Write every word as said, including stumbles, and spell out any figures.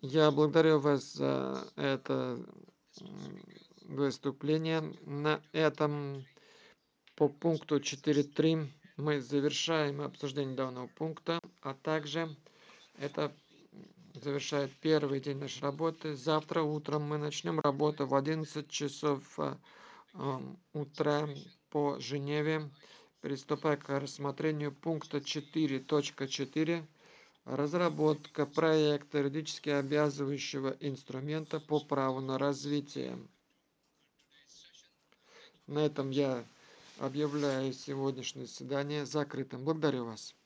Я благодарю вас за это м, выступление. На этом по пункту четыре точка три мы завершаем обсуждение данного пункта, а также это завершает первый день нашей работы. Завтра утром мы начнем работу в одиннадцать часов а, ам, утра по Женеве, приступая к рассмотрению пункта четыре точка четыре. Разработка проекта юридически обязывающего инструмента по праву на развитие. На этом я объявляю сегодняшнее заседание закрытым. Благодарю вас.